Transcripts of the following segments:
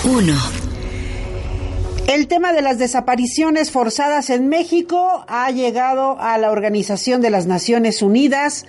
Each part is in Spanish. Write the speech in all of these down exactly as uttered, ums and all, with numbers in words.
uno. El tema de las desapariciones forzadas en México ha llegado a la Organización de las Naciones Unidas.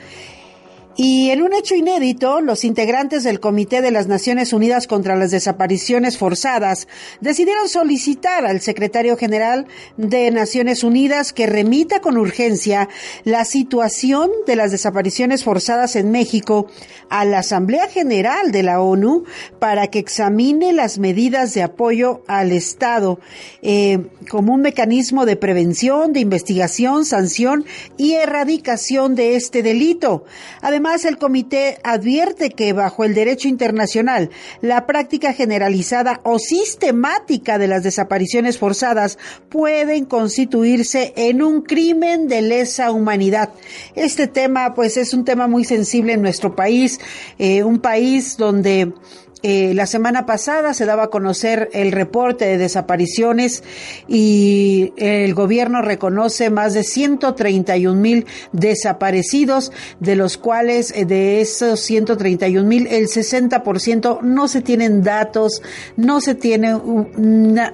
Y en un hecho inédito, los integrantes del Comité de las Naciones Unidas contra las Desapariciones Forzadas decidieron solicitar al secretario general de Naciones Unidas que remita con urgencia la situación de las desapariciones forzadas en México a la Asamblea General de la ONU para que examine las medidas de apoyo al Estado eh, como un mecanismo de prevención, de investigación, sanción y erradicación de este delito. Además, Además, el comité advierte que bajo el derecho internacional, la práctica generalizada o sistemática de las desapariciones forzadas pueden constituirse en un crimen de lesa humanidad. Este tema, pues, es un tema muy sensible en nuestro país, eh, un país donde Eh, la semana pasada se daba a conocer el reporte de desapariciones y el gobierno reconoce más de ciento treinta y un mil desaparecidos, de los cuales eh, de esos ciento treinta y un mil, el sesenta por ciento no se tienen datos, no se tiene una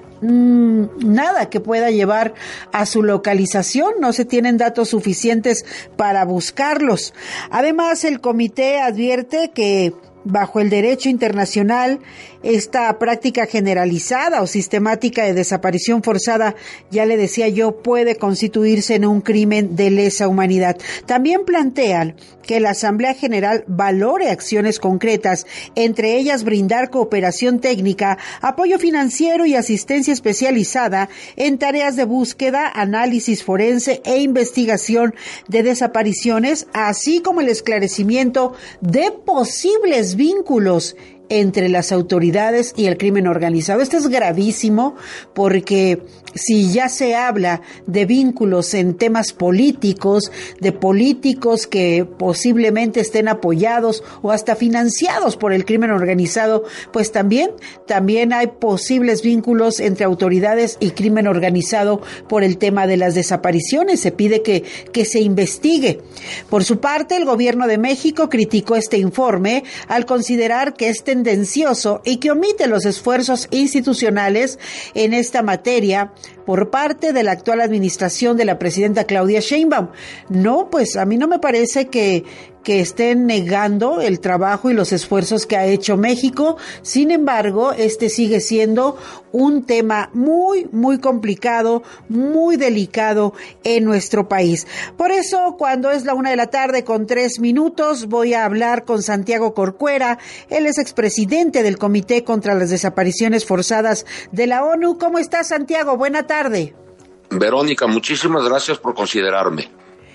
nada que pueda llevar a su localización, no se tienen datos suficientes para buscarlos. Además, el comité advierte que bajo el derecho internacional, esta práctica generalizada o sistemática de desaparición forzada, ya le decía yo, puede constituirse en un crimen de lesa humanidad. También plantean que la Asamblea General valore acciones concretas, entre ellas brindar cooperación técnica, apoyo financiero y asistencia especializada en tareas de búsqueda, análisis forense e investigación de desapariciones, así como el esclarecimiento de posibles vínculos entre las autoridades y el crimen organizado. Esto es gravísimo porque si ya se habla de vínculos en temas políticos, de políticos que posiblemente estén apoyados o hasta financiados por el crimen organizado, pues también, también hay posibles vínculos entre autoridades y crimen organizado por el tema de las desapariciones. Se pide que, que se investigue. Por su parte, el gobierno de México criticó este informe al considerar que es tendencioso y que omite los esfuerzos institucionales en esta materia por parte de la actual administración de la presidenta Claudia Sheinbaum. No, pues a mí no me parece que que estén negando el trabajo y los esfuerzos que ha hecho México. Sin embargo, este sigue siendo un tema muy, muy complicado, muy delicado en nuestro país. Por eso, cuando es la una de la tarde con tres minutos, voy a hablar con Santiago Corcuera. Él es expresidente del Comité contra las Desapariciones Forzadas de la ONU. ¿Cómo estás, Santiago? Buena tarde. Verónica, muchísimas gracias por considerarme.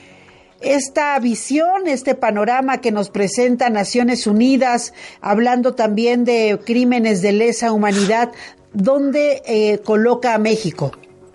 Esta visión, este panorama que nos presenta Naciones Unidas, hablando también de crímenes de lesa humanidad, ¿dónde eh, coloca a México?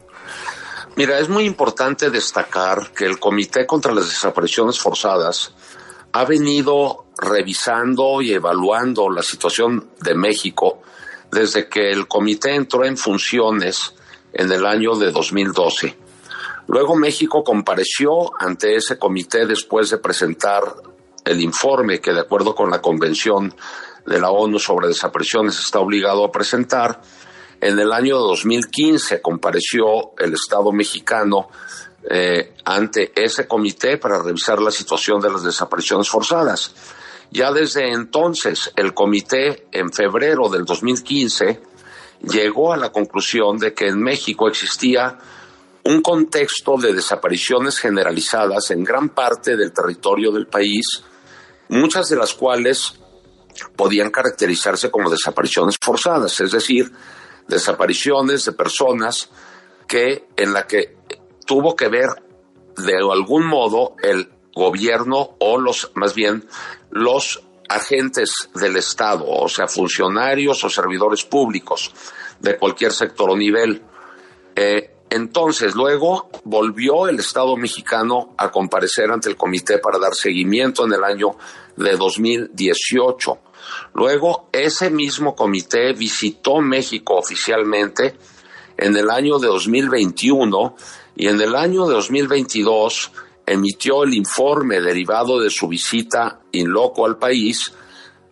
Mira, es muy importante destacar que el Comité contra las Desapariciones Forzadas ha venido revisando y evaluando la situación de México desde que el comité entró en funciones en el año de dos mil doce. Luego México compareció ante ese comité después de presentar el informe que, de acuerdo con la Convención de la ONU sobre desapariciones, está obligado a presentar. En el año dos mil quince compareció el Estado mexicano eh, ante ese comité para revisar la situación de las desapariciones forzadas. Ya desde entonces, el comité, en febrero del dos mil quince, llegó a la conclusión de que en México existía un contexto de desapariciones generalizadas en gran parte del territorio del país, muchas de las cuales podían caracterizarse como desapariciones forzadas, es decir, desapariciones de personas que en la que tuvo que ver de algún modo el gobierno o los, más bien, los agentes del Estado, o sea, funcionarios o servidores públicos de cualquier sector o nivel. Eh, Entonces, luego volvió el Estado mexicano a comparecer ante el comité para dar seguimiento en el año de dos mil dieciocho. Luego, ese mismo comité visitó México oficialmente en el año de dos mil veintiuno y en el año de dos mil veintidós emitió el informe derivado de su visita in loco al país,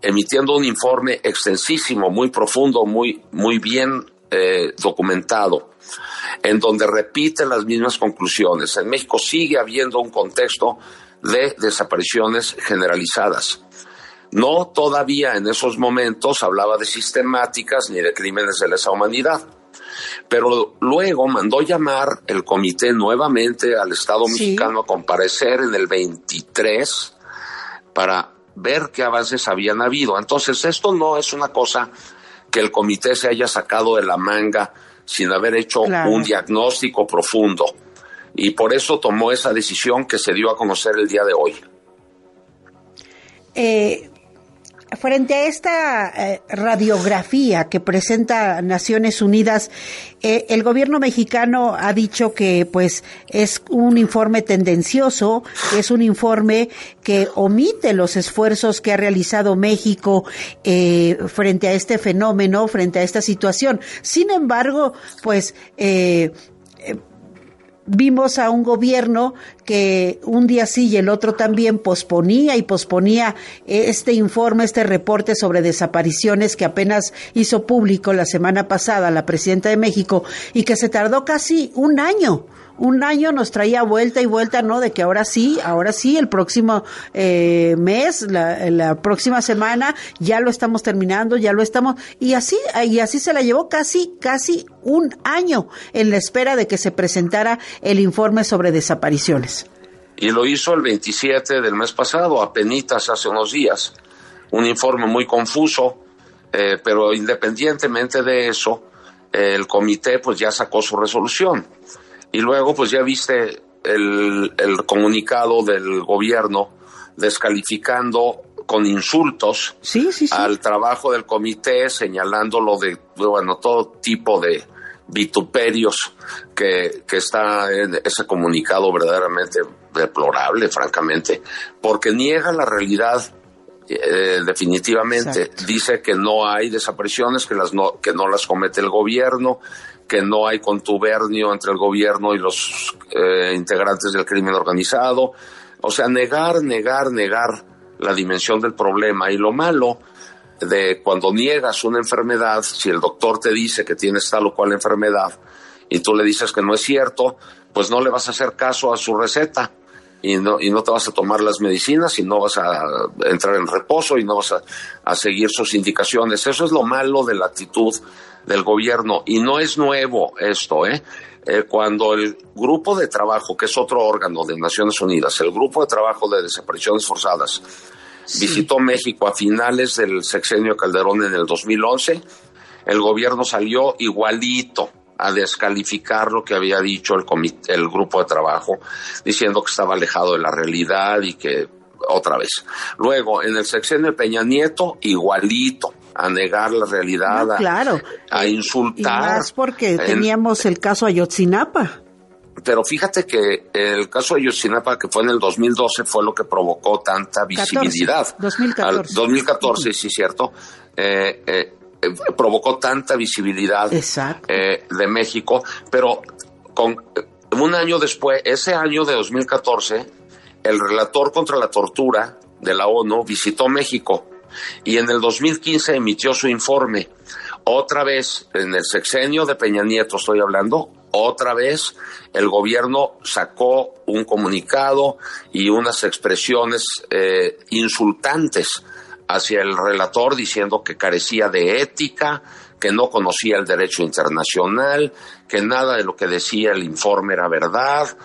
emitiendo un informe extensísimo, muy profundo, muy, muy bien eh, documentado, en donde repite las mismas conclusiones. En México sigue habiendo un contexto de desapariciones generalizadas. No todavía en esos momentos hablaba de sistemáticas ni de crímenes de lesa humanidad, pero luego mandó llamar el comité nuevamente al Estado sí. mexicano a comparecer en el veintitrés para ver qué avances habían habido. Entonces, esto no es una cosa que el comité se haya sacado de la manga sin haber hecho claro. un diagnóstico profundo. Y por eso tomó esa decisión que se dio a conocer el día de hoy. Eh, frente a esta eh, radiografía que presenta Naciones Unidas, eh, el gobierno mexicano ha dicho que pues es un informe tendencioso, es un informe que omite los esfuerzos que ha realizado México eh, frente a este fenómeno, frente a esta situación. Sin embargo, pues eh, eh vimos a un gobierno que un día sí y el otro también posponía y posponía este informe, este reporte sobre desapariciones que apenas hizo público la semana pasada la presidenta de México y que se tardó casi un año. Un año nos traía vuelta y vuelta, ¿no? De que ahora sí, ahora sí, el próximo eh, mes, la, la próxima semana, ya lo estamos terminando, ya lo estamos, y así, y así se la llevó casi, casi un año en la espera de que se presentara el informe sobre desapariciones. Y lo hizo el veintisiete del mes pasado, apenitas hace unos días. Un informe muy confuso, eh, pero independientemente de eso, eh, el comité pues ya sacó su resolución. Y luego, pues ya viste el, el comunicado del gobierno descalificando con insultos sí, sí, sí. al trabajo del comité, señalándolo de, bueno, todo tipo de vituperios que, que está en ese comunicado verdaderamente deplorable, francamente, porque niega la realidad. Eh, definitivamente. Exacto. Dice que no hay desapariciones, que las no, que no las comete el gobierno, que no hay contubernio entre el gobierno y los eh, integrantes del crimen organizado. O sea, negar, negar, negar la dimensión del problema. Y lo malo de cuando niegas una enfermedad, si el doctor te dice que tienes tal o cual enfermedad y tú le dices que no es cierto, pues no le vas a hacer caso a su receta. Y no, y no te vas a tomar las medicinas y no vas a entrar en reposo y no vas a, a seguir sus indicaciones. Eso es lo malo de la actitud del gobierno. Y no es nuevo esto, ¿eh? eh cuando el grupo de trabajo, que es otro órgano de Naciones Unidas, el grupo de trabajo de desapariciones forzadas, sí. visitó México a finales del sexenio Calderón en el dos mil once, el gobierno salió igualito a descalificar lo que había dicho el comité, el grupo de trabajo, diciendo que estaba alejado de la realidad y que otra vez. Luego, en el sexenio de Peña Nieto, igualito, a negar la realidad, no, claro. a, a insultar. Y más porque en, teníamos el caso Ayotzinapa. Pero fíjate que el caso de Ayotzinapa, que fue en el dos mil doce, fue lo que provocó tanta visibilidad. catorce, dos mil catorce. Al dos mil catorce, uh-huh. sí, cierto. Eh, eh, provocó tanta visibilidad eh, de México, pero con un año después, ese año de dos mil catorce, el relator contra la tortura de la ONU visitó México y en el dos mil quince emitió su informe. Otra vez, en el sexenio de Peña Nieto estoy hablando, otra vez el gobierno sacó un comunicado y unas expresiones eh, insultantes hacia el relator, diciendo que carecía de ética, que no conocía el derecho internacional, que nada de lo que decía el informe era verdad.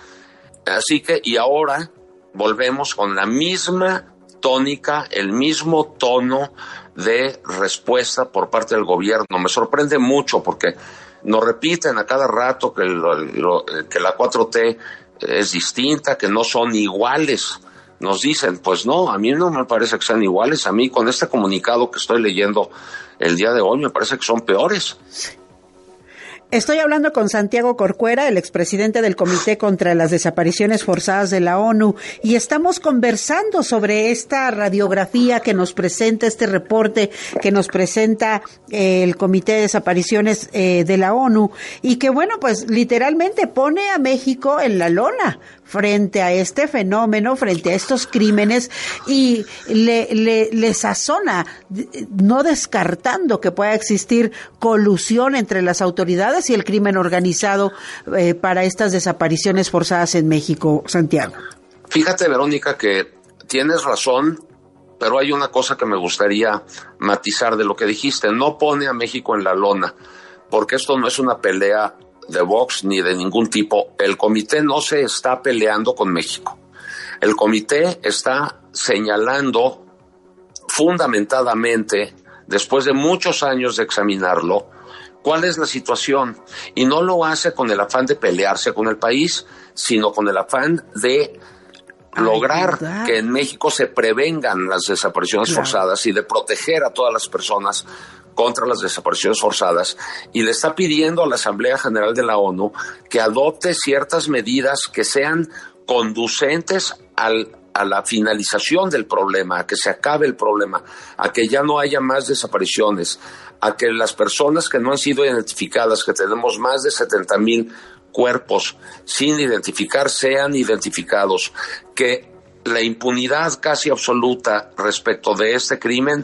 Así que, y ahora volvemos con la misma tónica, el mismo tono de respuesta por parte del gobierno. Me sorprende mucho porque nos repiten a cada rato que, lo, lo, que la cuatro T es distinta, que no son iguales. Nos dicen, pues no, a mí no me parece que sean iguales. A mí con este comunicado que estoy leyendo el día de hoy me parece que son peores. Estoy hablando con Santiago Corcuera, el expresidente del Comité contra las Desapariciones Forzadas de la ONU, y estamos conversando sobre esta radiografía que nos presenta, este reporte que nos presenta eh, el Comité de Desapariciones eh, de la ONU, y que, bueno, pues literalmente pone a México en la lona frente a este fenómeno, frente a estos crímenes, y le, le, le sazona, no descartando que pueda existir colusión entre las autoridades y el crimen organizado eh, para estas desapariciones forzadas en México, Santiago. Fíjate, Verónica, que tienes razón, pero hay una cosa que me gustaría matizar de lo que dijiste. No pone a México en la lona, porque esto no es una pelea de box ni de ningún tipo. El comité no se está peleando con México. El comité está señalando fundamentadamente, después de muchos años de examinarlo, cuál es la situación, y no lo hace con el afán de pelearse con el país, sino con el afán de Ay, lograr ¿verdad? que en México se prevengan las desapariciones claro. forzadas y de proteger a todas las personas contra las desapariciones forzadas, y le está pidiendo a la Asamblea General de la ONU que adopte ciertas medidas que sean conducentes al, a la finalización del problema, a que se acabe el problema, a que ya no haya más desapariciones, a que las personas que no han sido identificadas, que tenemos más de setenta mil cuerpos sin identificar, sean identificados, que la impunidad casi absoluta respecto de este crimen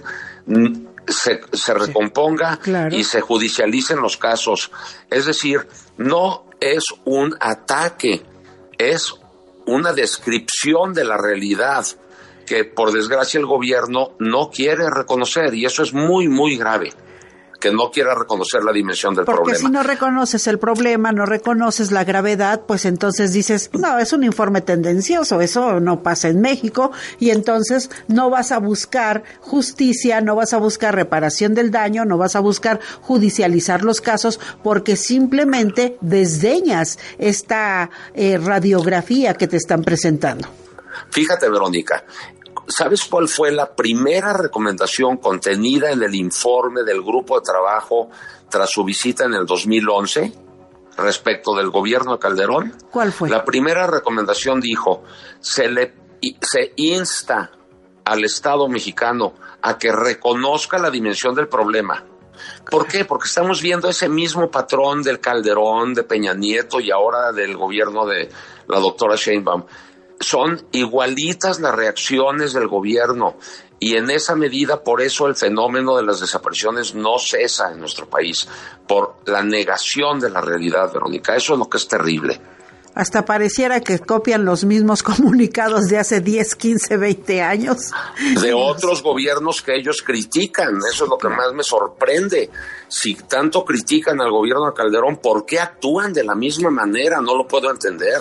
se, se recomponga, claro. y se judicialicen los casos. Es decir, no es un ataque, es una descripción de la realidad que por desgracia el gobierno no quiere reconocer, y eso es muy, muy grave, que no quiera reconocer la dimensión del Porque problema. Porque si no reconoces el problema, no reconoces la gravedad, pues entonces dices, no, es un informe tendencioso, eso no pasa en México, y entonces no vas a buscar justicia, no vas a buscar reparación del daño, no vas a buscar judicializar los casos, porque simplemente desdeñas esta eh, radiografía que te están presentando. Fíjate, Verónica, ¿sabes cuál fue la primera recomendación contenida en el informe del grupo de trabajo tras su visita en el dos mil once respecto del gobierno de Calderón? ¿Cuál fue? La primera recomendación dijo, se le se insta al Estado mexicano a que reconozca la dimensión del problema. ¿Por qué? Porque estamos viendo ese mismo patrón del Calderón, de Peña Nieto y ahora del gobierno de la doctora Sheinbaum. Son igualitas las reacciones del gobierno, y en esa medida por eso el fenómeno de las desapariciones no cesa en nuestro país, por la negación de la realidad, Verónica. Eso es lo que es terrible. Hasta pareciera que copian los mismos comunicados de hace diez, quince, veinte años. De otros gobiernos que ellos critican, eso es lo que más me sorprende. Si tanto critican al gobierno de Calderón, ¿por qué actúan de la misma manera? No lo puedo entender.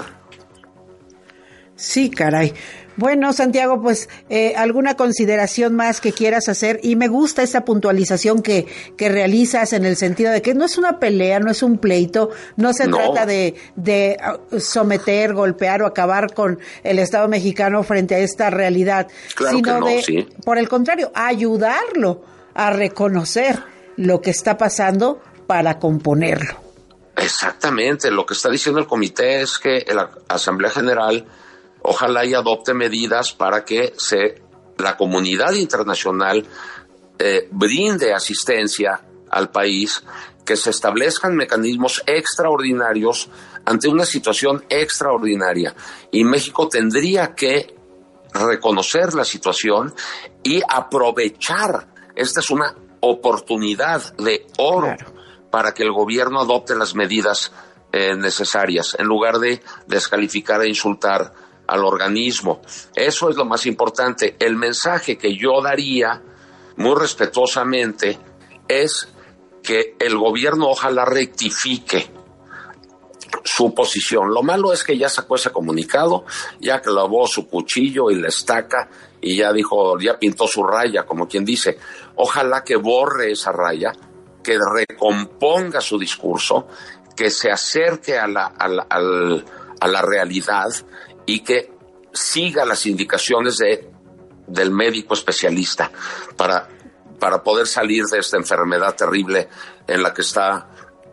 Sí, caray. Bueno, Santiago, pues eh, alguna consideración más que quieras hacer, y me gusta esta puntualización que, que realizas en el sentido de que no es una pelea, no es un pleito, no se no. trata de, de someter, golpear o acabar con el Estado mexicano frente a esta realidad, claro sino que no, de, sí. por el contrario, ayudarlo a reconocer lo que está pasando para componerlo. Exactamente, lo que está diciendo el comité es que la Asamblea General ojalá y adopte medidas para que se, la comunidad internacional eh, brinde asistencia al país, que se establezcan mecanismos extraordinarios ante una situación extraordinaria. Y México tendría que reconocer la situación y aprovechar. Esta es una oportunidad de oro, claro, para que el gobierno adopte las medidas eh, necesarias, en lugar de descalificar e insultar al organismo. Eso es lo más importante. El mensaje que yo daría, muy respetuosamente, es que el gobierno ojalá rectifique su posición. Lo malo es que ya sacó ese comunicado, ya clavó su cuchillo y la estaca y ya dijo, ya pintó su raya, como quien dice. Ojalá que borre esa raya, que recomponga su discurso, que se acerque a la, a la, a la, a la realidad, y que siga las indicaciones de, del médico especialista para, para poder salir de esta enfermedad terrible en la que está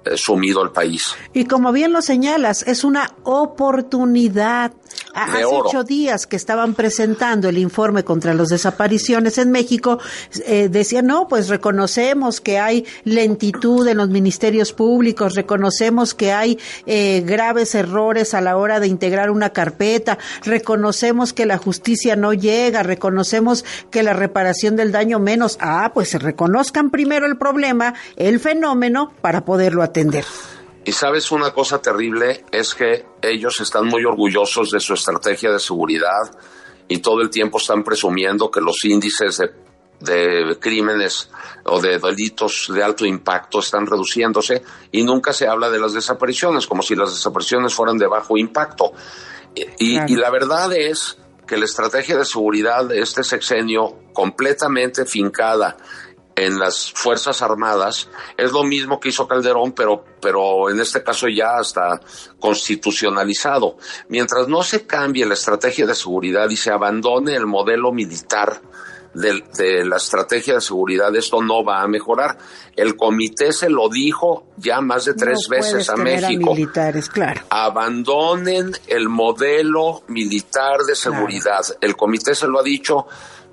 eh, sumido el país. Y como bien lo señalas, es una oportunidad. Hace ocho días que estaban presentando el informe contra las desapariciones en México, eh, decían, no, pues reconocemos que hay lentitud en los ministerios públicos, reconocemos que hay eh, graves errores a la hora de integrar una carpeta, reconocemos que la justicia no llega, reconocemos que la reparación del daño menos. Ah, pues se reconozcan primero el problema, el fenómeno, para poderlo atender. Y sabes, una cosa terrible es que ellos están muy orgullosos de su estrategia de seguridad y todo el tiempo están presumiendo que los índices de, de crímenes o de delitos de alto impacto están reduciéndose y nunca se habla de las desapariciones, como si las desapariciones fueran de bajo impacto. Y, claro. y la verdad es que la estrategia de seguridad de este sexenio, completamente fincada en las Fuerzas Armadas, es lo mismo que hizo Calderón, pero, pero en este caso ya hasta constitucionalizado. Mientras no se cambie la estrategia de seguridad y se abandone el modelo militar de, de la estrategia de seguridad, esto no va a mejorar. El comité se lo dijo ya más de tres no veces a México. A militares, claro. Abandonen el modelo militar de seguridad. Claro. El comité se lo ha dicho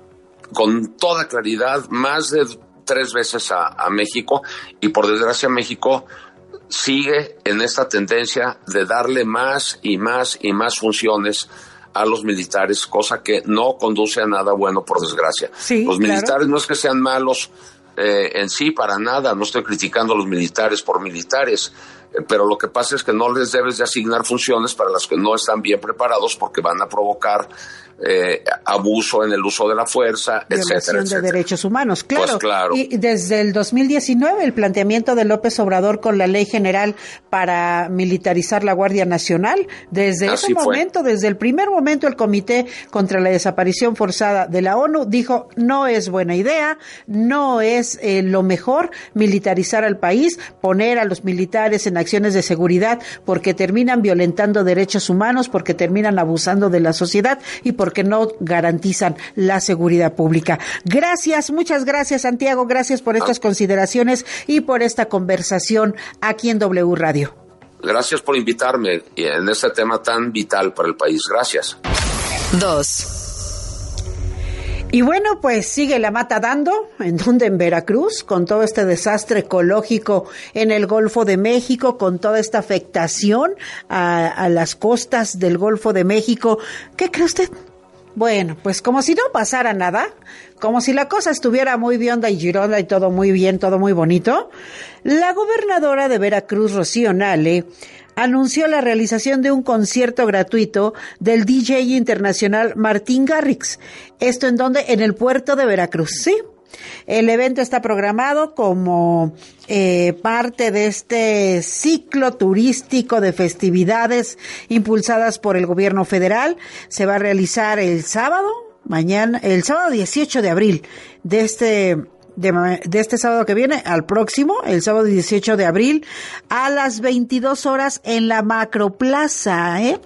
con toda claridad más de tres veces a, a México, y por desgracia México sigue en esta tendencia de darle más y más y más funciones a los militares, cosa que no conduce a nada bueno, por desgracia. Sí, los claro. militares no es que sean malos eh, en sí, para nada, no estoy criticando a los militares por militares, eh, pero lo que pasa es que no les debes de asignar funciones para las que no están bien preparados, porque van a provocar Eh, abuso en el uso de la fuerza, violación etcétera, etcétera. de derechos humanos, claro. Pues claro. Y desde el dos mil diecinueve el planteamiento de López Obrador con la Ley General para militarizar la Guardia Nacional, desde Así ese momento, fue. desde el primer momento, el Comité contra la Desaparición Forzada de la ONU dijo, no es buena idea, no es eh, lo mejor militarizar al país, poner a los militares en acciones de seguridad, porque terminan violentando derechos humanos, porque terminan abusando de la sociedad y por porque no garantizan la seguridad pública. Gracias, muchas gracias, Santiago, gracias por estas consideraciones y por esta conversación aquí en W Radio. Gracias por invitarme en este tema tan vital para el país. Gracias. Dos. Y bueno, pues sigue la mata dando, en donde en Veracruz, con todo este desastre ecológico en el Golfo de México, con toda esta afectación a, a las costas del Golfo de México. ¿Qué cree usted? Bueno, pues como si no pasara nada, como si la cosa estuviera muy bionda y gironda y todo muy bien, todo muy bonito, la gobernadora de Veracruz, Rocío Nale, anunció la realización de un concierto gratuito del D J internacional Martín Garrix. ¿Esto en dónde? En el puerto de Veracruz, ¿sí? El evento está programado como eh, parte de este ciclo turístico de festividades impulsadas por el gobierno federal. Se va a realizar el sábado, mañana, el sábado dieciocho de abril de este De, de este sábado que viene al próximo, el sábado dieciocho de abril, a las veintidós horas en la Macroplaza, ¿eh?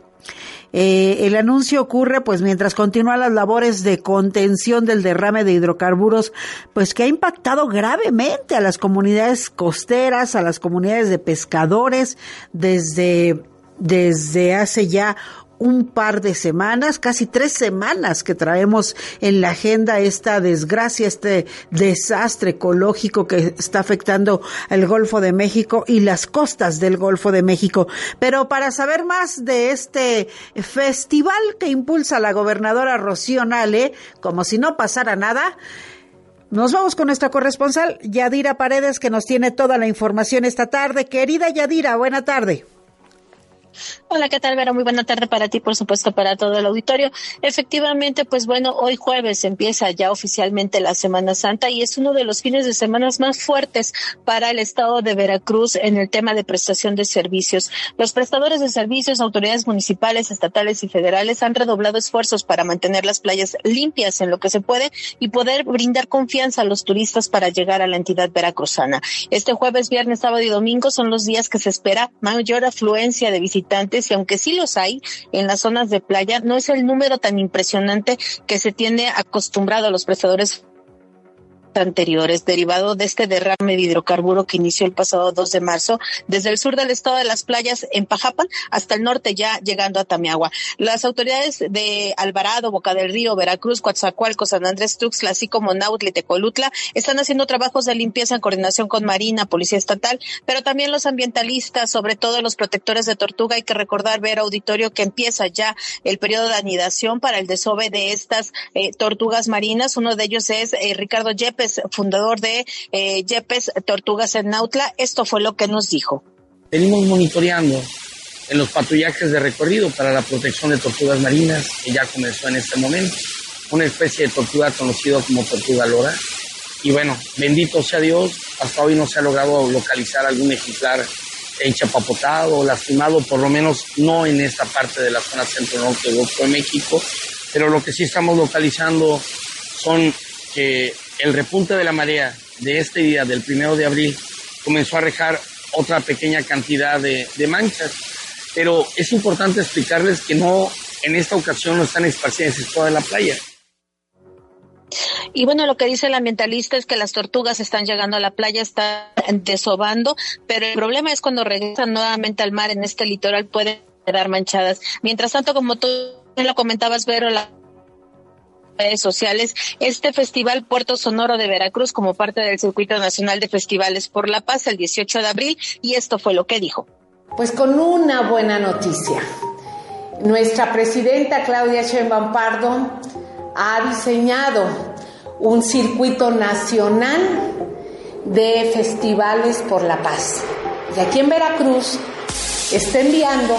Eh, el anuncio ocurre pues mientras continúan las labores de contención del derrame de hidrocarburos, pues que ha impactado gravemente a las comunidades costeras, a las comunidades de pescadores desde, desde hace ya un par de semanas, casi tres semanas que traemos en la agenda esta desgracia, este desastre ecológico que está afectando al Golfo de México y las costas del Golfo de México. Pero para saber más de este festival que impulsa la gobernadora Rocío Nale, como si no pasara nada, nos vamos con nuestra corresponsal Yadira Paredes, que nos tiene toda la información esta tarde. Querida Yadira, buena tarde. Hola, ¿qué tal, Vera? Muy buena tarde para ti, por supuesto, para todo el auditorio. Efectivamente, pues bueno, hoy jueves empieza ya oficialmente la Semana Santa y es uno de los fines de semana más fuertes para el estado de Veracruz en el tema de prestación de servicios. Los prestadores de servicios, autoridades municipales, estatales y federales han redoblado esfuerzos para mantener las playas limpias en lo que se puede y poder brindar confianza a los turistas para llegar a la entidad veracruzana. Este jueves, viernes, sábado y domingo son los días que se espera mayor afluencia de visitantes, y aunque sí los hay en las zonas de playa, no es el número tan impresionante que se tiene acostumbrado a los prestadores anteriores, derivado de este derrame de hidrocarburo que inició el pasado dos de marzo, desde el sur del estado de Las Playas en Pajapan hasta el norte, ya llegando a Tamiagua. Las autoridades de Alvarado, Boca del Río, Veracruz, Coatzacoalcos, San Andrés Tuxtla, así como Nautla y Tecolutla, están haciendo trabajos de limpieza en coordinación con Marina, Policía Estatal, pero también los ambientalistas, sobre todo los protectores de tortuga. Hay que recordar, ver auditorio, que empieza ya el periodo de anidación para el desove de estas eh, tortugas marinas. Uno de ellos es eh, Ricardo Yepes, fundador de eh, Yepes Tortugas en Nautla. Esto fue lo que nos dijo. Venimos monitoreando en los patrullajes de recorrido para la protección de tortugas marinas, que ya comenzó en este momento, una especie de tortuga conocida como tortuga lora. Y bueno, bendito sea Dios, hasta hoy no se ha logrado localizar algún ejemplar enchapapotado o lastimado, por lo menos no en esta parte de la zona centro-norte del Golfo de México, pero lo que sí estamos localizando son que el repunte de la marea de este día, del primero de abril, comenzó a dejar otra pequeña cantidad de, de manchas, pero es importante explicarles que no, en esta ocasión no están esparcidas en toda la playa. Y bueno, lo que dice el ambientalista es que las tortugas están llegando a la playa, están desovando, pero el problema es cuando regresan nuevamente al mar en este litoral pueden quedar manchadas. Mientras tanto, como tú lo comentabas, Vero, la redes sociales, este Festival Puerto Sonoro de Veracruz como parte del Circuito Nacional de Festivales por la Paz el dieciocho de abril, y esto fue lo que dijo. Pues con una buena noticia. Nuestra presidenta Claudia Sheinbaum Pardo ha diseñado un circuito nacional de festivales por la paz. Y aquí en Veracruz está enviando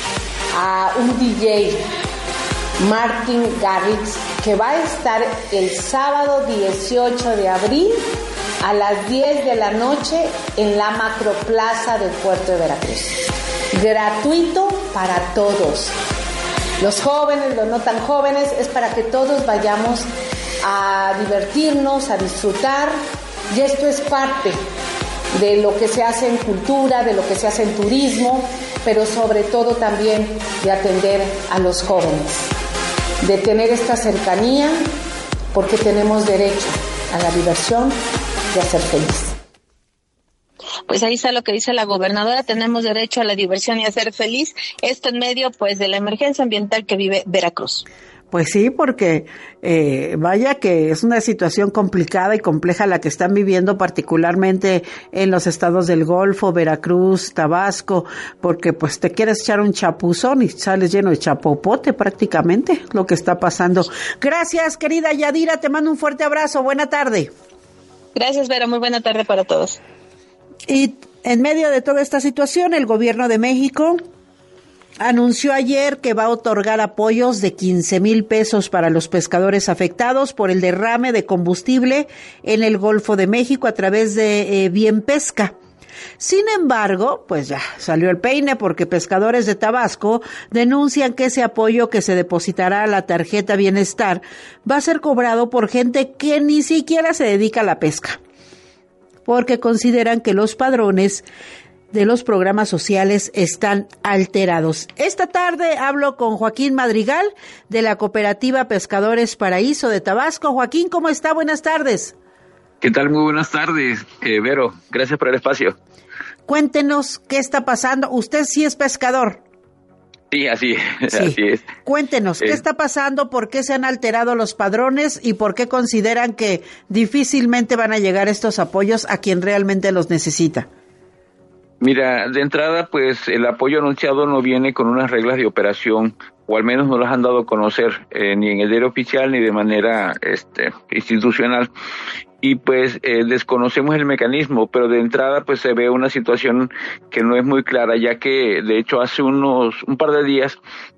a un D J, Martin Garrix, que va a estar el sábado dieciocho de abril a las diez de la noche en la Macroplaza del Puerto de Veracruz. Gratuito para todos. Los jóvenes, los no tan jóvenes, es para que todos vayamos a divertirnos, a disfrutar. Y esto es parte de lo que se hace en cultura, de lo que se hace en turismo, pero sobre todo también de atender a los jóvenes, de tener esta cercanía, porque tenemos derecho a la diversión y a ser feliz. Pues ahí está lo que dice la gobernadora, tenemos derecho a la diversión y a ser feliz, esto en medio pues de la emergencia ambiental que vive Veracruz. Pues sí, porque eh, vaya que es una situación complicada y compleja la que están viviendo, particularmente en los estados del Golfo, Veracruz, Tabasco, porque pues te quieres echar un chapuzón y sales lleno de chapopote prácticamente, lo que está pasando. Gracias, querida Yadira, te mando un fuerte abrazo, buena tarde. Gracias, Vera, muy buena tarde para todos. Y en medio de toda esta situación, el gobierno de México anunció ayer que va a otorgar apoyos de quince mil pesos para los pescadores afectados por el derrame de combustible en el Golfo de México a través de eh, Bien Pesca. Sin embargo, pues ya salió el peine porque pescadores de Tabasco denuncian que ese apoyo que se depositará a la tarjeta Bienestar va a ser cobrado por gente que ni siquiera se dedica a la pesca, porque consideran que los padrones de los programas sociales están alterados. Esta tarde hablo con Joaquín Madrigal de la Cooperativa Pescadores Paraíso de Tabasco. Joaquín, ¿cómo está? Buenas tardes. ¿Qué tal? Muy buenas tardes, eh, Vero. Gracias por el espacio. Cuéntenos qué está pasando. Usted sí es pescador. Sí, así, sí. así es. Cuéntenos, ¿qué eh, está pasando? ¿Por qué se han alterado los padrones? ¿Y por qué consideran que difícilmente van a llegar estos apoyos a quien realmente los necesita? Mira, de entrada, pues el apoyo anunciado no viene con unas reglas de operación, o al menos no las han dado a conocer, eh, ni en el diario oficial ni de manera este, institucional. Y pues eh, desconocemos el mecanismo, pero de entrada pues se ve una situación que no es muy clara, ya que de hecho hace unos un par de días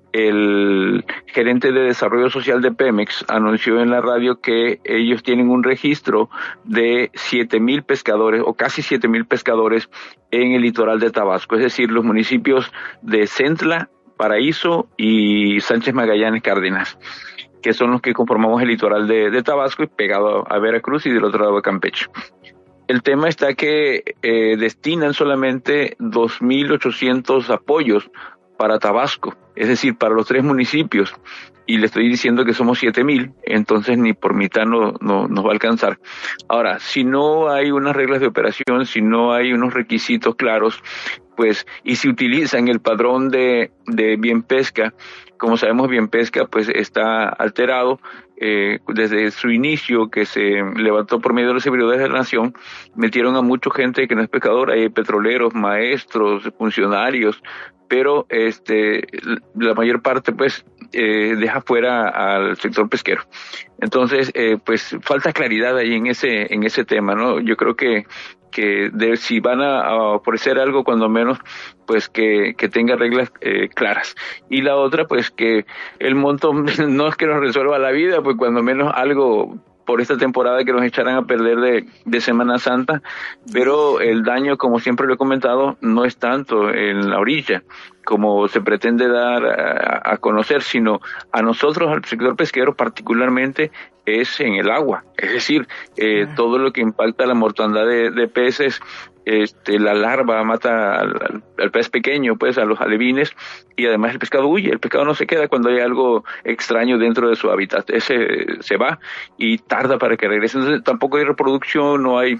el gerente de desarrollo social de Pemex anunció en la radio que ellos tienen un registro de siete mil pescadores o casi siete mil pescadores en el litoral de Tabasco, es decir, los municipios de Centla, Paraíso y Sánchez Magallanes Cárdenas, que son los que conformamos el litoral de, de Tabasco y pegado a Veracruz y del otro lado a Campeche. El tema está que eh, destinan solamente dos mil ochocientos apoyos para Tabasco, es decir, para los tres municipios, y le estoy diciendo que somos siete mil, entonces ni por mitad no, no nos va a alcanzar. Ahora, si no hay unas reglas de operación, si no hay unos requisitos claros, pues, y si utilizan el padrón de, de Bien Pesca, como sabemos, Bien Pesca pues está alterado, eh, desde su inicio, que se levantó por medio de la Seguridad de la Nación, metieron a mucha gente que no es pescadora, hay petroleros, maestros, funcionarios, pero este la mayor parte pues eh, deja fuera al sector pesquero. Entonces eh, pues falta claridad ahí en ese en ese tema, ¿no? Yo creo que que de, si van a, a ofrecer algo, cuando menos pues que, que tenga reglas eh, claras. Y la otra pues que el monto no es que nos resuelva la vida, pues cuando menos algo por esta temporada que nos echaran a perder de, de Semana Santa, pero el daño, como siempre lo he comentado, no es tanto en la orilla como se pretende dar a, a conocer, sino a nosotros, al sector pesquero particularmente, es en el agua. Es decir, eh, todo lo que impacta la mortandad de, de peces, este, la larva mata al, al, al pez pequeño, pues a los alevines, y además el pescado huye. El pescado no se queda cuando hay algo extraño dentro de su hábitat. Ese se va y tarda para que regrese. Entonces tampoco hay reproducción, no hay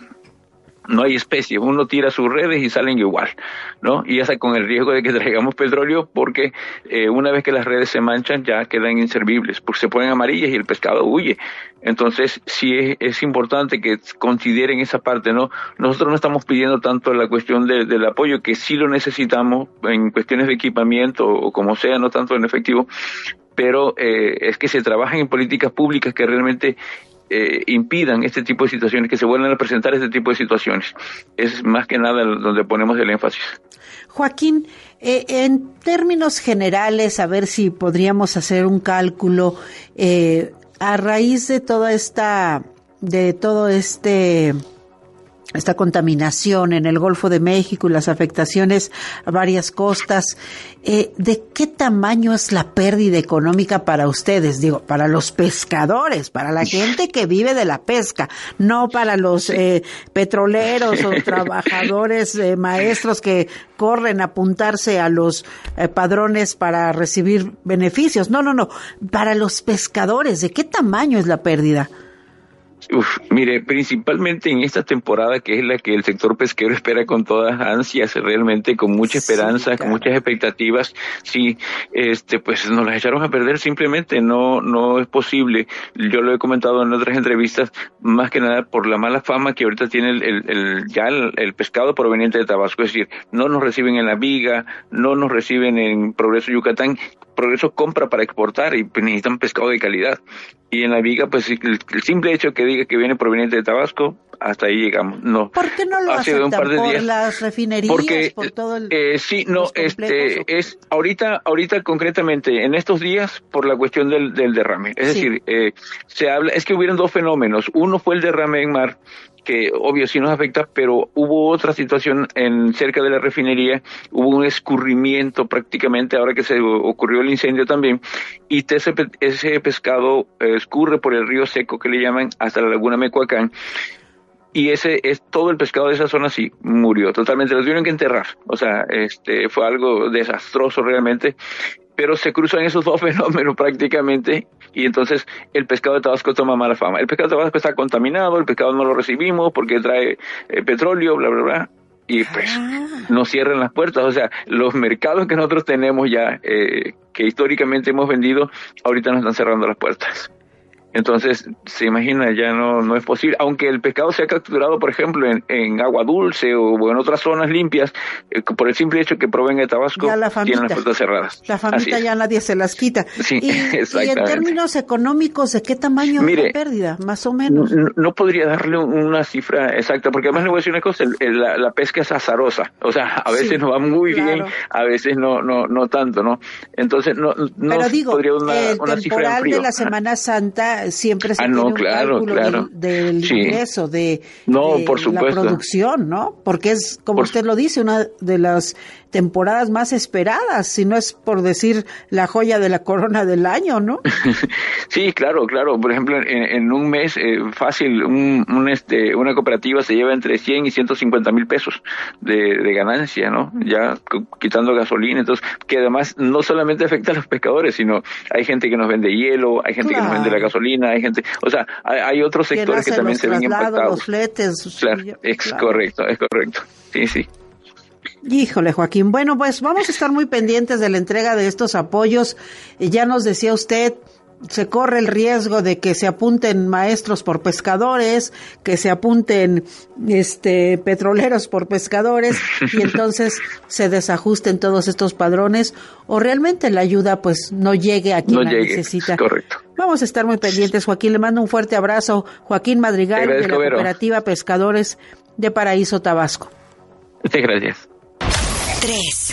no hay especie, uno tira sus redes y salen igual, ¿no? Y hasta con el riesgo de que traigamos petróleo, porque eh, una vez que las redes se manchan ya quedan inservibles, porque se ponen amarillas y el pescado huye. Entonces sí es, es importante que consideren esa parte, ¿no? Nosotros no estamos pidiendo tanto la cuestión de, del apoyo, que sí lo necesitamos en cuestiones de equipamiento o como sea, no tanto en efectivo, pero eh, es que se trabajen en políticas públicas que realmente Eh, impidan este tipo de situaciones, que se vuelvan a presentar este tipo de situaciones. Es más que nada donde ponemos el énfasis. Joaquín, eh, en términos generales, a ver si podríamos hacer un cálculo, eh, a raíz de toda esta, de todo este, esta contaminación en el Golfo de México y las afectaciones a varias costas, eh, ¿de qué tamaño es la pérdida económica para ustedes? Digo, para los pescadores, para la gente que vive de la pesca, no para los eh, petroleros o trabajadores, eh, maestros que corren a apuntarse a los eh, padrones para recibir beneficios. No, no, no, para los pescadores, ¿de qué tamaño es la pérdida? Uf, mire, principalmente en esta temporada, que es la que el sector pesquero espera con todas ansias, realmente con mucha esperanza, sí, claro, con muchas expectativas, sí, este, pues nos las echaron a perder, simplemente no, no es posible. Yo lo he comentado en otras entrevistas, más que nada por la mala fama que ahorita tiene el, el, el ya el, el pescado proveniente de Tabasco, es decir, no nos reciben en La Viga, no nos reciben en Progreso Yucatán. Progreso compra para exportar y pues, necesitan pescado de calidad. Y en La Viga, pues el, el simple hecho que diga que viene proveniente de Tabasco, hasta ahí llegamos. No. ¿Por qué no lo Hace aceptan? un par de ¿Por días, las refinerías? Porque, ¿Por todo el, eh, sí, no, este, es ahorita, ahorita concretamente, en estos días, por la cuestión del, del derrame. Es sí. decir, eh, se habla, es que hubieron dos fenómenos. Uno fue el derrame en mar, que obvio sí nos afecta, pero hubo otra situación en cerca de la refinería, hubo un escurrimiento prácticamente ahora que se ocurrió el incendio también, y ese, ese pescado escurre por el río seco que le llaman hasta la laguna Mecoacán, y ese es todo el pescado de esa zona sí murió totalmente, lo tuvieron que enterrar, o sea, este fue algo desastroso realmente. Pero se cruzan esos dos fenómenos prácticamente, y entonces el pescado de Tabasco toma mala fama. El pescado de Tabasco está contaminado, el pescado no lo recibimos porque trae eh, petróleo, bla, bla, bla, y pues ah. nos cierran las puertas. O sea, los mercados que nosotros tenemos ya, eh, que históricamente hemos vendido, ahorita nos están cerrando las puertas. Entonces, se imagina, ya no no es posible, aunque el pescado sea capturado, por ejemplo, en, en agua dulce o en otras zonas limpias, eh, por el simple hecho que provenga de Tabasco, tienen las puertas cerradas. La famita ya nadie se las quita. Sí, y, y en términos económicos, ¿de qué tamaño Mire, es la pérdida, más o menos? No, no podría darle una cifra exacta, porque además le voy a decir una cosa, el, el, la, la pesca es azarosa, o sea, a veces sí, nos va muy claro. bien, a veces no no no tanto, ¿no? Entonces, no, no Pero digo, podría dar una, el una cifra en temporal frío. de la Semana Santa sea, siempre se ah, tiene no, un claro, cálculo claro. del, del sí. ingreso, de, no, de por supuesto. la producción, ¿no? Porque es, como por usted lo dice, una de las temporadas más esperadas, si no es por decir la joya de la corona del año, ¿no? Sí, claro, claro. Por ejemplo, en, en un mes eh, fácil, un, un este, una cooperativa se lleva entre cien y ciento cincuenta mil pesos de, de ganancia, ¿no? Ya quitando gasolina, entonces, que además no solamente afecta a los pescadores, sino hay gente que nos vende hielo, hay gente claro. que nos vende la gasolina, hay gente, o sea, hay, hay otros sectores que también se ven impactados. Los fletes. Claro, Sí, es claro. correcto, es correcto. Sí, sí. Híjole, Joaquín. Bueno, pues vamos a estar muy pendientes de la entrega de estos apoyos. Ya nos decía usted, se corre el riesgo de que se apunten maestros por pescadores, que se apunten este petroleros por pescadores y entonces se desajusten todos estos padrones o realmente la ayuda pues no llegue a quien no la llegue, necesita. Correcto. Vamos a estar muy pendientes, Joaquín. Le mando un fuerte abrazo. Joaquín Madrigal de la Cooperativa Pescadores de Paraíso, Tabasco. Muchas gracias. tres.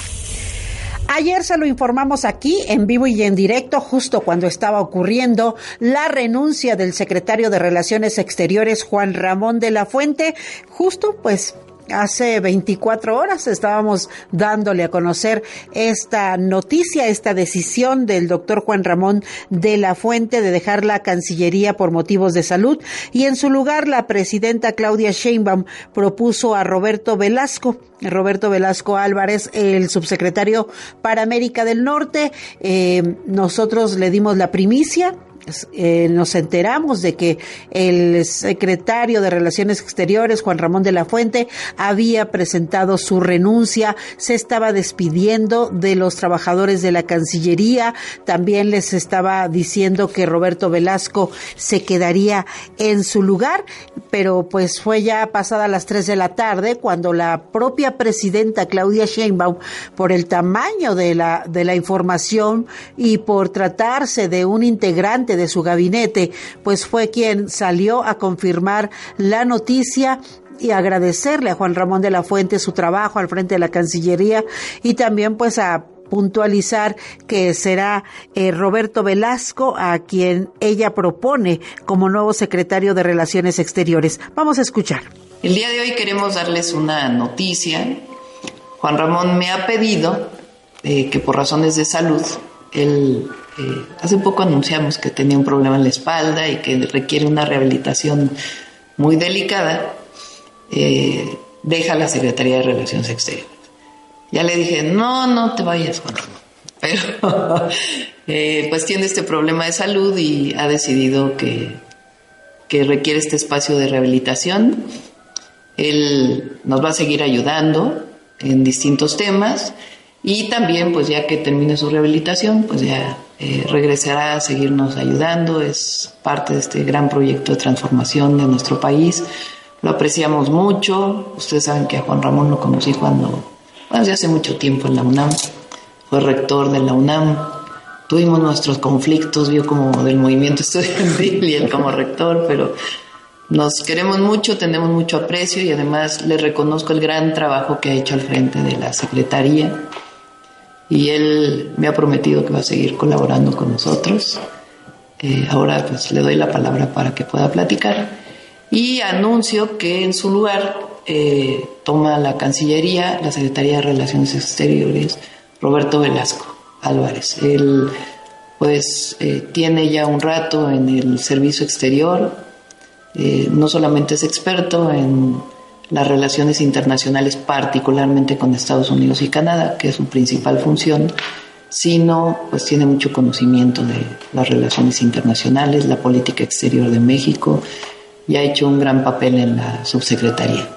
Ayer se lo informamos aquí en vivo y en directo, justo cuando estaba ocurriendo la renuncia del secretario de Relaciones Exteriores, Juan Ramón de la Fuente, justo pues hace veinticuatro horas estábamos dándole a conocer esta noticia, esta decisión del doctor Juan Ramón de la Fuente de dejar la Cancillería por motivos de salud y en su lugar la presidenta Claudia Sheinbaum propuso a Roberto Velasco, Roberto Velasco Álvarez, el subsecretario para América del Norte. Eh, nosotros le dimos la primicia. Eh, nos enteramos de que el secretario de Relaciones Exteriores, Juan Ramón de la Fuente, había presentado su renuncia, se estaba despidiendo de los trabajadores de la Cancillería, también les estaba diciendo que Roberto Velasco se quedaría en su lugar, pero pues fue ya pasada las tres de la tarde cuando la propia presidenta Claudia Sheinbaum, por el tamaño de la, de la información y por tratarse de un integrante de su gabinete, pues fue quien salió a confirmar la noticia y agradecerle a Juan Ramón de la Fuente su trabajo al frente de la Cancillería y también pues a puntualizar que será eh, Roberto Velasco a quien ella propone como nuevo secretario de Relaciones Exteriores. Vamos a escuchar. El día de hoy queremos darles una noticia. Juan Ramón me ha pedido eh, que por razones de salud, él eh, hace poco anunciamos que tenía un problema en la espalda y que requiere una rehabilitación muy delicada, eh, deja la Secretaría de Relaciones Exteriores. Ya le dije, no, no te vayas, Juan Ramón. Pero eh, pues tiene este problema de salud y ha decidido que, que requiere este espacio de rehabilitación. Él nos va a seguir ayudando en distintos temas y también, pues ya que termine su rehabilitación, pues ya eh, regresará a seguirnos ayudando. Es parte de este gran proyecto de transformación de nuestro país. Lo apreciamos mucho. Ustedes saben que a Juan Ramón lo conocí cuando, bueno, desde hace mucho tiempo en la UNAM. Fue rector de la UNAM. Tuvimos nuestros conflictos, vio como del movimiento estudiantil y él como rector, pero nos queremos mucho, tenemos mucho aprecio y además le reconozco el gran trabajo que ha hecho al frente de la Secretaría. Y él me ha prometido que va a seguir colaborando con nosotros. Eh, ahora pues le doy la palabra para que pueda platicar. Y anuncio que en su lugar eh, toma la Cancillería, la Secretaría de Relaciones Exteriores, Roberto Velasco Álvarez. Él pues eh, tiene ya un rato en el servicio exterior. Eh, no solamente es experto en las relaciones internacionales, particularmente con Estados Unidos y Canadá, que es su principal función, sino pues tiene mucho conocimiento de las relaciones internacionales, la política exterior de México, y ha hecho un gran papel en la subsecretaría.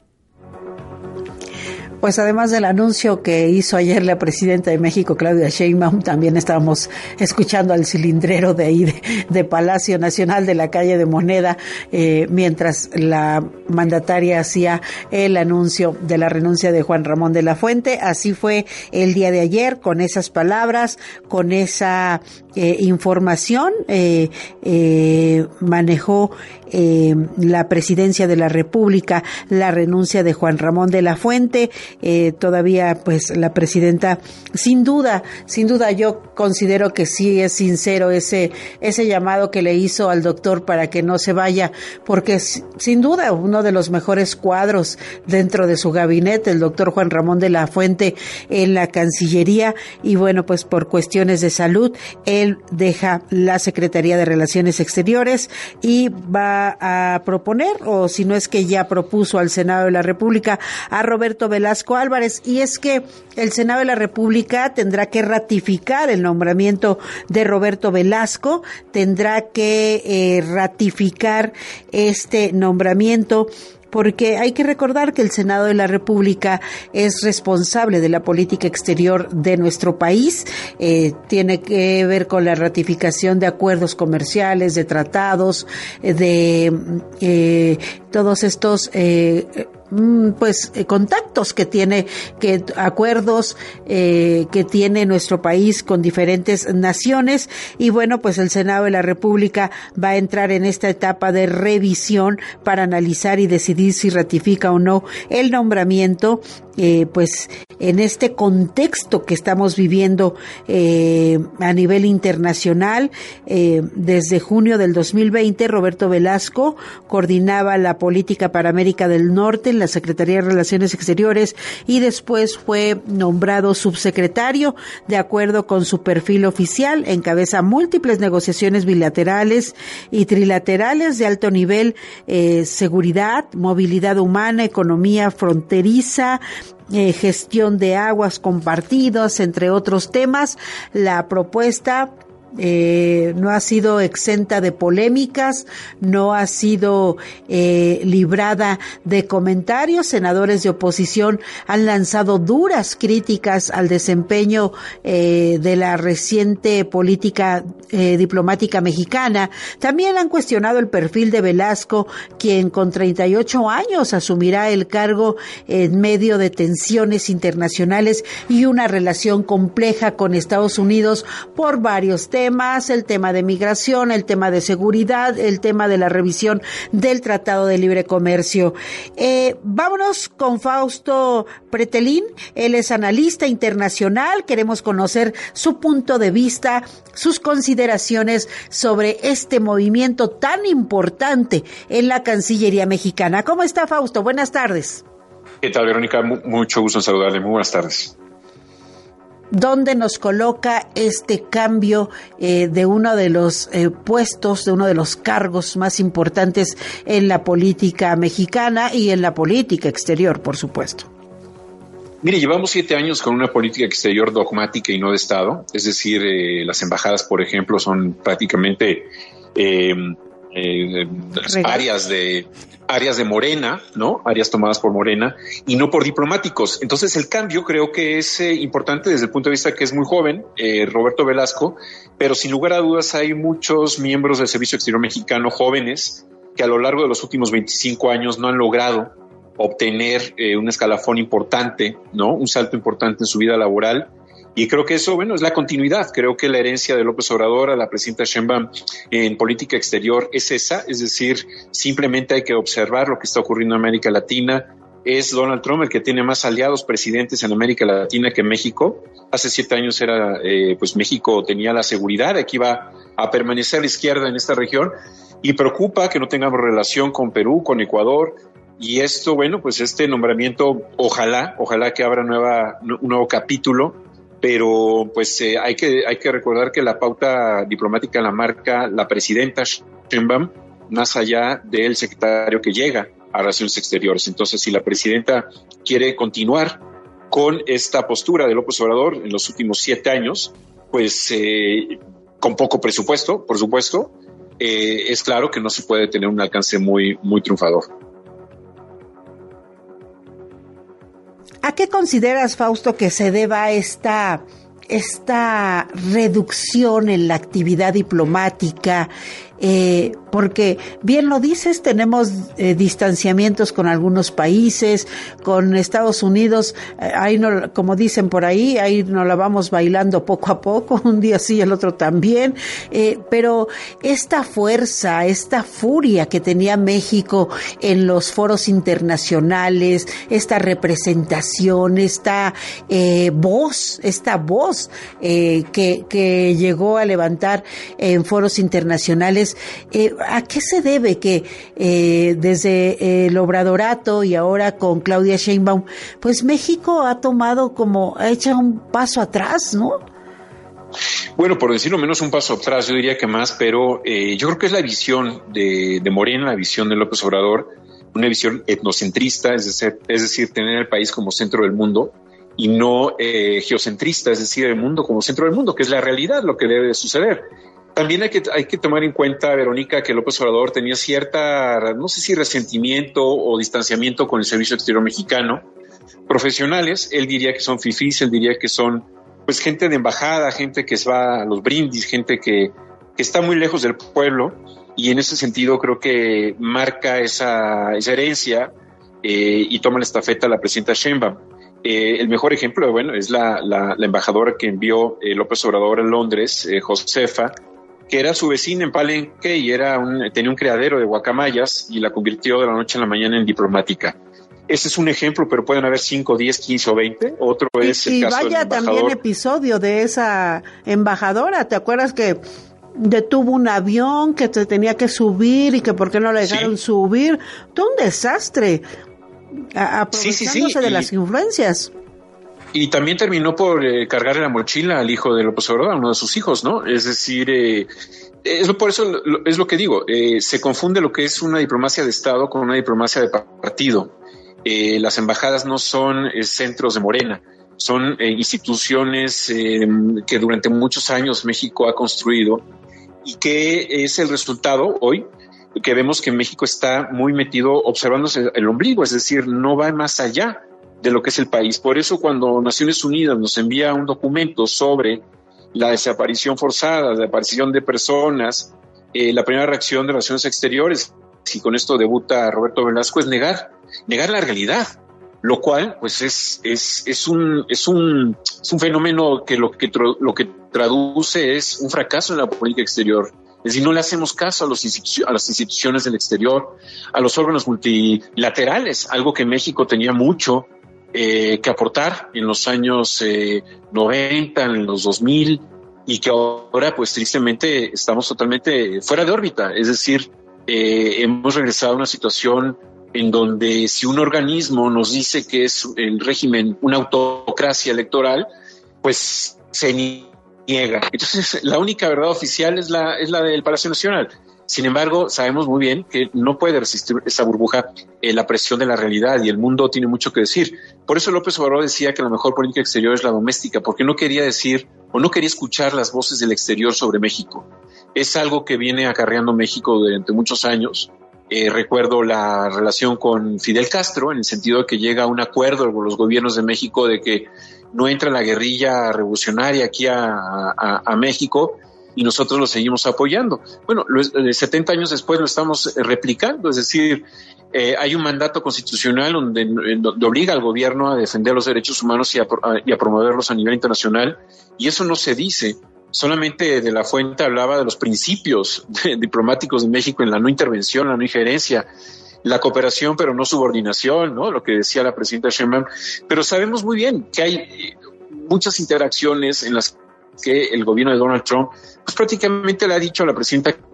Pues además del anuncio que hizo ayer la presidenta de México, Claudia Sheinbaum, también estábamos escuchando al cilindrero de ahí de, de Palacio Nacional de la calle de Moneda, eh, mientras la mandataria hacía el anuncio de la renuncia de Juan Ramón de la Fuente. Así fue el día de ayer, con esas palabras, con esa eh, información, eh, eh, manejó eh, la presidencia de la República la renuncia de Juan Ramón de la Fuente. eh, todavía pues la presidenta, sin duda, sin duda yo considero que sí es sincero ese, ese llamado que le hizo al doctor para que no se vaya, porque sin duda uno de los mejores cuadros dentro de su gabinete, el doctor Juan Ramón de la Fuente en la Cancillería, y bueno, pues por cuestiones de salud, él deja la Secretaría de Relaciones Exteriores y va a proponer, o si no es que ya propuso al Senado de la República, a Roberto Velasco Álvarez, y es que el Senado de la República tendrá que ratificar el nombramiento de Roberto Velasco, tendrá que eh, ratificar este nombramiento, porque hay que recordar que el Senado de la República es responsable de la política exterior de nuestro país, eh, tiene que ver con la ratificación de acuerdos comerciales, de tratados, de eh, todos estos eh, pues eh, contactos que tiene, que acuerdos eh, que tiene nuestro país con diferentes naciones, y bueno, pues el Senado de la República va a entrar en esta etapa de revisión para analizar y decidir si ratifica o no el nombramiento, eh, pues en este contexto que estamos viviendo eh, a nivel internacional. Eh, desde junio del dos mil veinte, Roberto Velasco coordinaba la política para América del Norte en la Secretaría de Relaciones Exteriores y después fue nombrado subsecretario. De acuerdo con su perfil oficial, encabeza múltiples negociaciones bilaterales y trilaterales de alto nivel, eh, seguridad, movilidad humana, economía fronteriza, Eh, gestión de aguas compartidos, entre otros temas. La propuesta Eh, no ha sido exenta de polémicas, no ha sido eh, librada de comentarios. Senadores de oposición han lanzado duras críticas al desempeño eh, de la reciente política eh, diplomática mexicana. También han cuestionado el perfil de Velasco, quien con treinta y ocho años asumirá el cargo en medio de tensiones internacionales y una relación compleja con Estados Unidos por varios temas. Temas, el tema de migración, el tema de seguridad, el tema de la revisión del Tratado de Libre Comercio. Eh, vámonos con Fausto Pretelín, él es analista internacional, queremos conocer su punto de vista, sus consideraciones sobre este movimiento tan importante en la Cancillería mexicana. ¿Cómo está, Fausto? Buenas tardes. ¿Qué tal, Verónica? Mucho gusto en saludarle. Muy buenas tardes. ¿Dónde nos coloca este cambio eh, de uno de los eh, puestos, de uno de los cargos más importantes en la política mexicana y en la política exterior, por supuesto? Mire, llevamos siete años con una política exterior dogmática y no de Estado. Es decir, eh, las embajadas, por ejemplo, son prácticamente eh, eh, áreas de... áreas de Morena, ¿no? Áreas tomadas por Morena y no por diplomáticos. Entonces el cambio creo que es eh, importante desde el punto de vista que es muy joven, eh, Roberto Velasco, pero sin lugar a dudas hay muchos miembros del Servicio Exterior Mexicano jóvenes que a lo largo de los últimos veinticinco años no han logrado obtener eh, un escalafón importante, ¿no? Un salto importante en su vida laboral. Y creo que eso, bueno, es la continuidad. Creo que la herencia de López Obrador a la presidenta Sheinbaum en política exterior es esa, es decir, simplemente hay que observar lo que está ocurriendo en América Latina. Es Donald Trump el que tiene más aliados presidentes en América Latina que México. Hace siete años era, eh, pues México tenía la seguridad de que iba a permanecer a la izquierda en esta región, y preocupa que no tengamos relación con Perú, con Ecuador. Y esto, bueno, pues este nombramiento, ojalá, ojalá que abra nueva, un nuevo capítulo. Pero pues eh, hay que hay que recordar que la pauta diplomática la marca la presidenta Sheinbaum, más allá del secretario que llega a Relaciones Exteriores. Entonces, si la presidenta quiere continuar con esta postura de López Obrador en los últimos siete años, pues eh, con poco presupuesto, por supuesto, eh, es claro que no se puede tener un alcance muy, muy triunfador. ¿A qué consideras, Fausto, que se deba esta, esta reducción en la actividad diplomática? eh, porque bien lo dices, tenemos eh, distanciamientos con algunos países, con Estados Unidos, eh, ahí no, como dicen por ahí, ahí nos la vamos bailando poco a poco, un día sí, el otro también, eh, pero esta fuerza, esta furia que tenía México en los foros internacionales, esta representación, esta eh, voz, esta voz eh, que, que llegó a levantar en foros internacionales, eh, ¿a qué se debe que eh, desde el Obradorato y ahora con Claudia Sheinbaum, pues México ha tomado como, ha hecho un paso atrás, ¿no? Bueno, por decirlo menos un paso atrás, yo diría que más, pero eh, yo creo que es la visión de, de Morena, la visión de López Obrador, una visión etnocentrista, es decir, es decir, tener el país como centro del mundo y no eh, geocentrista, es decir, el mundo como centro del mundo, que es la realidad, lo que debe de suceder. También hay que, hay que tomar en cuenta, Verónica, que López Obrador tenía cierta, no sé si resentimiento o distanciamiento con el Servicio Exterior Mexicano. Profesionales, él diría que son fifís, él diría que son pues gente de embajada, gente que va a los brindis, gente que, que está muy lejos del pueblo, y en ese sentido creo que marca esa, esa herencia eh, y toma la estafeta a la presidenta Sheinbaum. Eh, el mejor ejemplo, bueno, es la, la, la embajadora que envió eh, López Obrador en Londres, eh, Josefa, que era su vecina en Palenque y era un, tenía un criadero de guacamayas y la convirtió de la noche a la mañana en diplomática. Ese es un ejemplo, pero pueden haber cinco, diez, quince o veinte. Otro y, es el y caso del vaya embajador. También episodio de esa embajadora. ¿Te acuerdas que detuvo un avión que te tenía que subir y que por qué no le dejaron sí. subir? Todo un desastre, a, aprovechándose sí, sí, sí. de y, las influencias. Y también terminó por eh, cargarle la mochila al hijo de López Obrador, a uno de sus hijos, ¿no? Es decir, eh, es por eso lo, es lo que digo, eh, se confunde lo que es una diplomacia de Estado con una diplomacia de partido. Eh, las embajadas no son eh, centros de Morena, son eh, instituciones eh, que durante muchos años México ha construido y que es el resultado hoy que vemos que México está muy metido observándose el ombligo, es decir, no va más allá de lo que es el país. Por eso cuando Naciones Unidas nos envía un documento sobre la desaparición forzada, la desaparición de personas, eh, la primera reacción de Relaciones Exteriores, y con esto debuta Roberto Velasco, es negar, negar la realidad, lo cual pues es, es, es, un, es, un, es un fenómeno que lo, que lo que traduce es un fracaso en la política exterior. Es decir, no le hacemos caso a, los institu- a las instituciones del exterior, a los órganos multilaterales, algo que México tenía mucho eh, que aportar en los años eh, noventa, en los dos mil, y que ahora pues tristemente estamos totalmente fuera de órbita. Es decir, eh, hemos regresado a una situación en donde si un organismo nos dice que es el régimen una autocracia electoral, pues se niega. Entonces la única verdad oficial es la, es la del Palacio Nacional. Sin embargo, sabemos muy bien que no puede resistir esa burbuja eh, la presión de la realidad, y el mundo tiene mucho que decir. Por eso López Obrador decía que la mejor política exterior es la doméstica, porque no quería decir o no quería escuchar las voces del exterior sobre México. Es algo que viene acarreando México durante muchos años. Eh, recuerdo la relación con Fidel Castro, en el sentido de que llega a un acuerdo con los gobiernos de México de que no entra la guerrilla revolucionaria aquí a, a, a México, y nosotros lo seguimos apoyando. Bueno, lo, setenta años después lo estamos replicando, es decir, eh, hay un mandato constitucional donde, donde obliga al gobierno a defender los derechos humanos y a, a, y a promoverlos a nivel internacional, y eso no se dice. Solamente De la Fuente hablaba de los principios de, diplomáticos de México en la no intervención, la no injerencia, la cooperación pero no subordinación, ¿no? Lo que decía la presidenta Sheinbaum. Pero sabemos muy bien que hay muchas interacciones en las que el gobierno de Donald Trump pues prácticamente le ha dicho a la presidenta que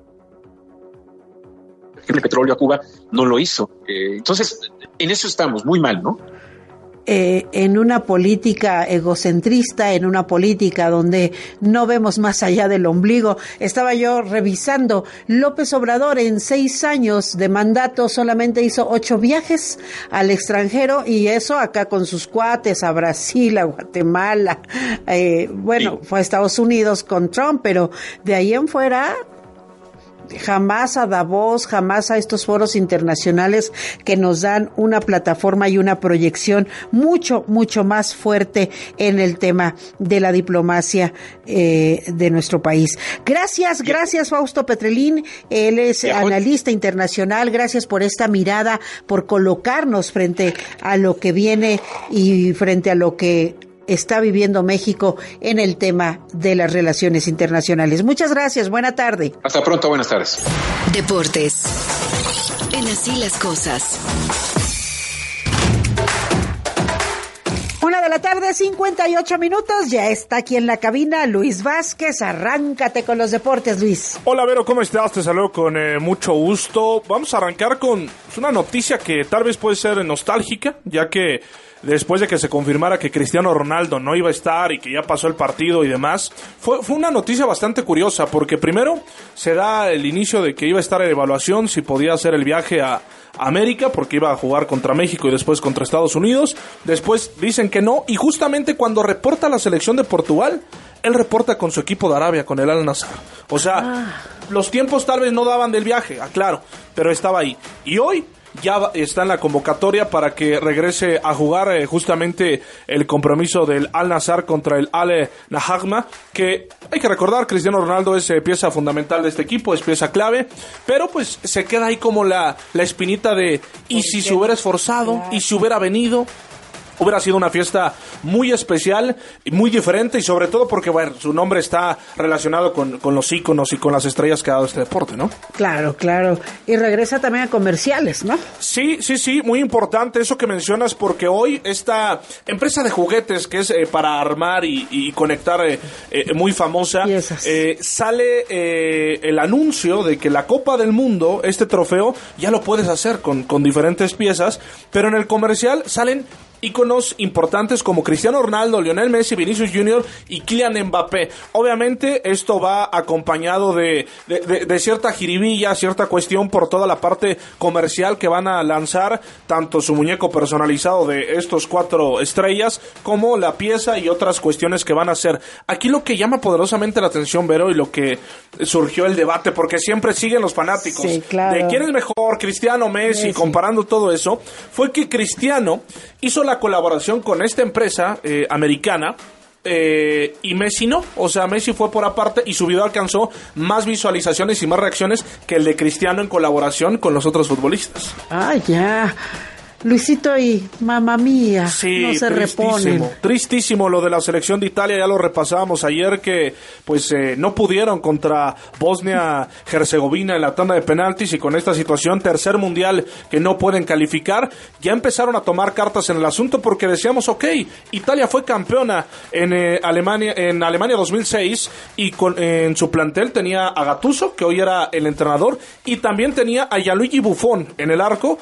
el petróleo a Cuba no lo hizo. Eh, entonces, en eso estamos muy mal, ¿no? Eh, en una política egocentrista, en una política donde no vemos más allá del ombligo. Estaba yo revisando, López Obrador en seis años de mandato solamente hizo ocho viajes al extranjero, y eso acá con sus cuates a Brasil, a Guatemala, eh, bueno, sí. Fue a Estados Unidos con Trump, pero de ahí en fuera jamás a Davos, jamás a estos foros internacionales que nos dan una plataforma y una proyección mucho, mucho más fuerte en el tema de la diplomacia eh, de nuestro país. Gracias, gracias Fausto Petrelín, él es analista internacional, gracias por esta mirada, por colocarnos frente a lo que viene y frente a lo que está viviendo México en el tema de las relaciones internacionales. Muchas gracias, buena tarde. Hasta pronto, buenas tardes. Deportes. En Así las Cosas. Una de la tarde, cincuenta y ocho minutos, ya está aquí en la cabina Luis Vázquez, arráncate con los deportes, Luis. Hola Vero, ¿cómo estás? Te saludo con eh, mucho gusto. Vamos a arrancar con una noticia que tal vez puede ser nostálgica, ya que después de que se confirmara que Cristiano Ronaldo no iba a estar y que ya pasó el partido y demás, fue, fue una noticia bastante curiosa, porque primero se da el inicio de que iba a estar en evaluación si podía hacer el viaje a América, porque iba a jugar contra México y después contra Estados Unidos. Después dicen que no, y justamente cuando reporta la selección de Portugal, él reporta con su equipo de Arabia, con el Al-Nassr. O sea, ah. los tiempos tal vez no daban del viaje, aclaro, pero estaba ahí. Y hoy ya está en la convocatoria para que regrese a jugar eh, justamente el compromiso del Al-Nassr contra el Al-Nahagma, que hay que recordar, Cristiano Ronaldo es eh, pieza fundamental de este equipo, es pieza clave, pero pues se queda ahí como la, la espinita de ¿y si se hubiera esforzado? ¿Y si hubiera venido? Hubiera sido una fiesta muy especial y muy diferente, y sobre todo porque, bueno, su nombre está relacionado con, con los íconos y con las estrellas que ha dado este deporte, ¿no? Claro, claro. Y regresa también a comerciales, ¿no? Sí, sí, sí, muy importante eso que mencionas, porque hoy esta empresa de juguetes que es eh, para armar y, y conectar, eh, eh, muy famosa, eh, sale eh, el anuncio de que la Copa del Mundo, este trofeo, ya lo puedes hacer con, con diferentes piezas, pero en el comercial salen íconos importantes como Cristiano Ronaldo, Lionel Messi, Vinicius Junior y Kylian Mbappé. Obviamente esto va acompañado de, de, de, de cierta jiribilla, cierta cuestión por toda la parte comercial que van a lanzar, tanto su muñeco personalizado de estos cuatro estrellas como la pieza y otras cuestiones que van a hacer. Aquí lo que llama poderosamente la atención, Vero, y lo que surgió el debate, porque siempre siguen los fanáticos, sí, claro, de quién es mejor, Cristiano, Messi, Messi, comparando todo eso, fue que Cristiano hizo la colaboración con esta empresa eh, americana, eh, y Messi no, o sea, Messi fue por aparte y su video alcanzó más visualizaciones y más reacciones que el de Cristiano en colaboración con los otros futbolistas. Ah, ya. Luisito y mamá mía, sí, no se reponen. Tristísimo lo de la selección de Italia, ya lo repasábamos ayer, que pues eh, no pudieron contra Bosnia-Herzegovina en la tanda de penaltis, y con esta situación, tercer mundial que no pueden calificar, ya empezaron a tomar cartas en el asunto, porque decíamos, ok, Italia fue campeona en eh, Alemania en Alemania dos mil seis, y con, eh, en su plantel tenía a Gattuso, que hoy era el entrenador, y también tenía a Gianluigi Buffon en el arco,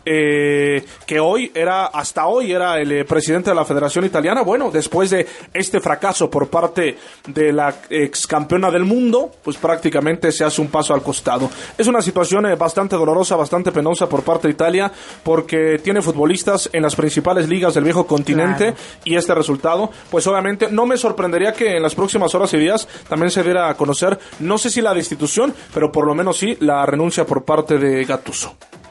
Eh, que hoy era, hasta hoy era el eh, presidente de la Federación Italiana. Bueno, después de este fracaso por parte de la ex campeona del mundo, pues prácticamente se hace un paso al costado. Es una situación eh, bastante dolorosa, bastante penosa por parte de Italia, porque tiene futbolistas en las principales ligas del viejo continente, claro, y este resultado, pues obviamente no me sorprendería que en las próximas horas y días también se diera a conocer, no sé si la destitución, pero por lo menos sí la renuncia por parte de Gattuso.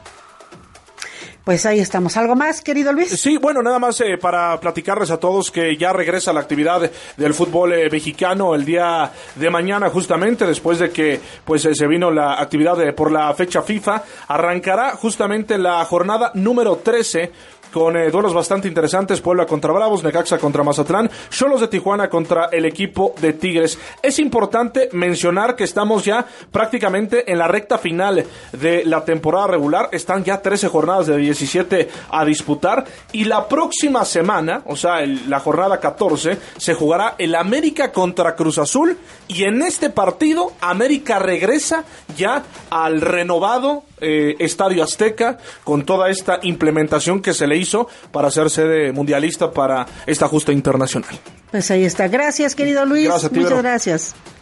Pues ahí estamos. ¿Algo más, querido Luis? Sí, bueno, nada más eh, para platicarles a todos que ya regresa la actividad del fútbol eh, mexicano el día de mañana, justamente después de que pues eh, se vino la actividad eh, por la fecha FIFA. Arrancará justamente la jornada número trece con eh, duelos bastante interesantes: Puebla contra Bravos, Necaxa contra Mazatlán, Xolos de Tijuana contra el equipo de Tigres. Es importante mencionar que estamos ya prácticamente en la recta final de la temporada regular, están ya trece jornadas de diecisiete a disputar, y la próxima semana, o sea, el, la jornada catorce, se jugará el América contra Cruz Azul, y en este partido América regresa ya al renovado eh, Estadio Azteca, con toda esta implementación que se le hizo para ser sede mundialista para esta justa internacional. Pues ahí está. Gracias, querido Luis. Gracias a ti, Muchas Vero. Gracias.